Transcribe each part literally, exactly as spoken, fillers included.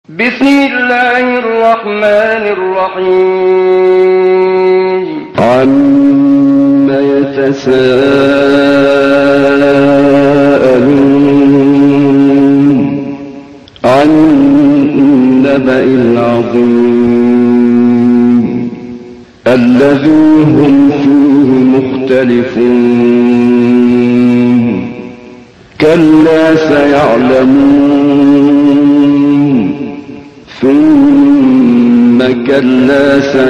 بسم الله الرحمن الرحيم. عَمَّ يَتَسَاءَلُونَ عَنِ النَّبَإِ الْعَظِيمِ الَّذِي هُمْ فِيهِ مُخْتَلِفُونَ كَلَّا سَيَعْلَمُونَ ثُمَّ كَلَّا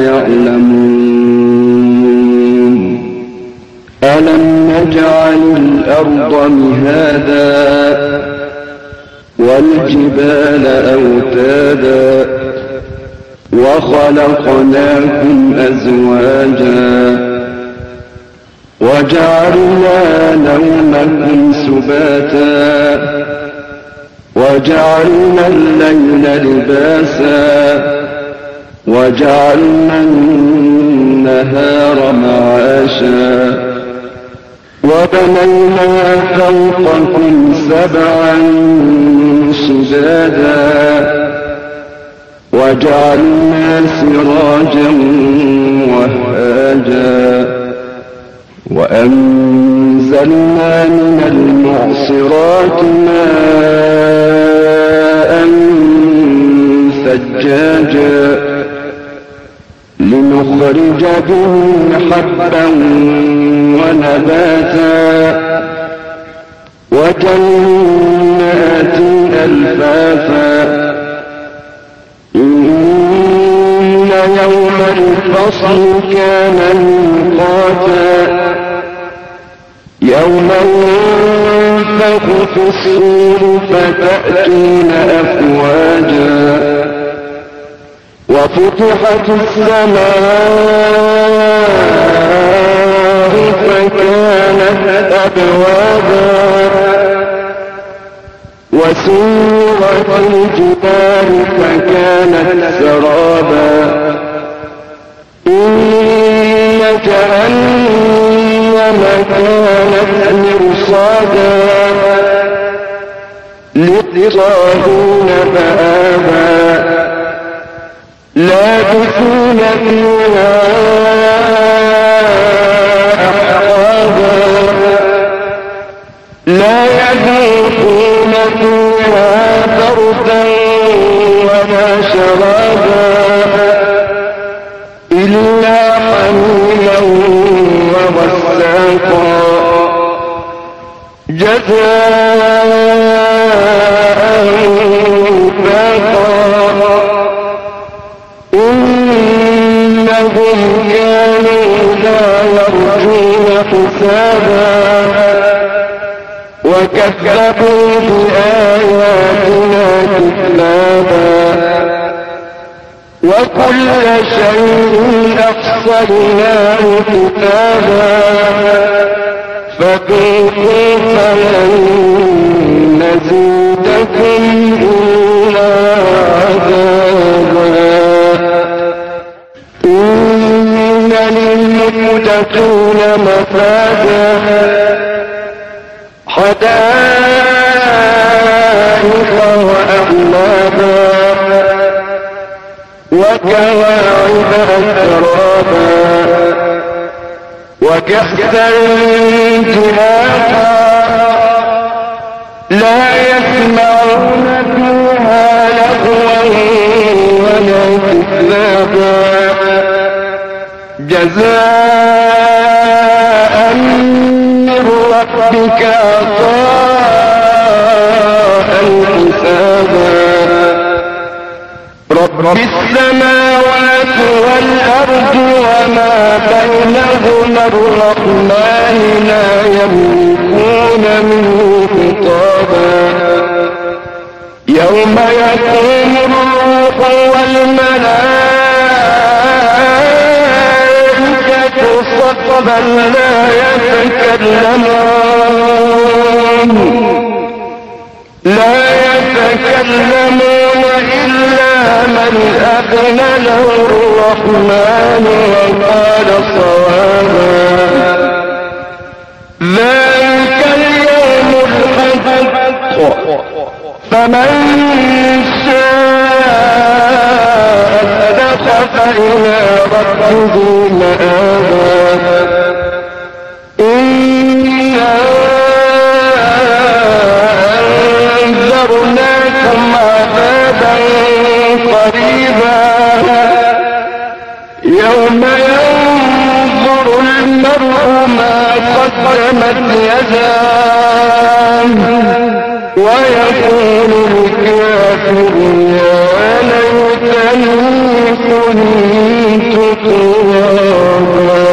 سَيَعْلَمُونَ أَلَمْ نَجْعَلِ الْأَرْضَ مِهَادًا وَالْجِبَالَ أَوْتَادًا وَخَلَقْنَاكُمْ أَزْوَاجًا وَجَعَلْنَا نَوْمَكُمْ سُبَاتًا وَجَعَلْنَا اللَّيْلَ لِبَاسًا وَجَعَلْنَا النَّهَارَ مَعَاشًا وَبَنَيْنَا فَوْقَكُمْ سَبْعًا شِدَادًا وَجَعَلْنَا سِرَاجًا وَهَّاجًا وَأَنزَلْنَا مِنَ الْمُعْصِرَاتِ مَاءً ثَجَّاجًا لِنُخْرِجَ بِهِ حَبًّا وَنَبَاتًا وَجَنَّاتٍ أَلْفَافًا إِنَّ يَوْمَ الْفَصْلِ كَانَ مِيقَاتًا يَوْمَ يُنفَخُ فِي الصُّورِ فَتَأْتُونَ أَفْوَاجًا وَفُتِحَتِ السَّمَاءُ فَكَانَتْ أَبْوَابًا وَسُيِّرَتِ الْجِبَالُ فَكَانَتْ سَرَابًا إِنَّ جَهَنَّمَ كَانَتْ مِرْصَادًا لِلطَّاغِينَ مَآبًا لَابِثِينَ فِيهَا أَحْقَابًا لَا يَذُوقُونَ فِيهَا بَرْدًا وَلَا شَرَابًا إِلَّا حَمِيمًا وَغَسَّاقًا جَزَاءً وِفَاقًا إِنَّهُمْ كَانُوا لَا يَرْجُونَ حِسَابًا وَكَذَّبُوا بِآيَاتِنَا كِذَّابًا وَكُلَّ شَيْءٍ أَحْصَيْنَاهُ كِتَابًا فَذُوقُوا فَلَن نَّزِيدَكُمْ إِلَّا عَذَابًا إِنَّ لِلْمُتَّقِينَ مَفَازًا حَدَائِقَ وَأَعْنَابًا وَكَوَاعِبَ أَتْرَابًا وَكَأْسًا دِهَاقًا لَا يَسْمَعُونَ فِيهَا لَغْوًا وَلَا كِذَّابًا جَزَاءً مِّن رَّبِّكَ عَطَاءً حِسَابًا رَبِّ السَّمَاوَاتِ وَالْأَرْضِ وَمَا بَيْنَهُمَا الرَّحْمَٰنِ لَا يَمْلِكُونَ مِنْهُ خِطَابًا يَوْمَ يَقُومُ الرُّوحُ وَالْمَلَائِكَةُ صَفًّا لَّا يَتَكَلَّمُونَ لا يتكلمون إلا من أذن له الرحمن وقال صوابا ذلك اليوم الحق فمن شاء ربه مآبا إنا أنذرناكم عذابا قريبا يوم ينظر المرء ما قدمت يداه ويقول الكافر يا ليتني كنت ترابا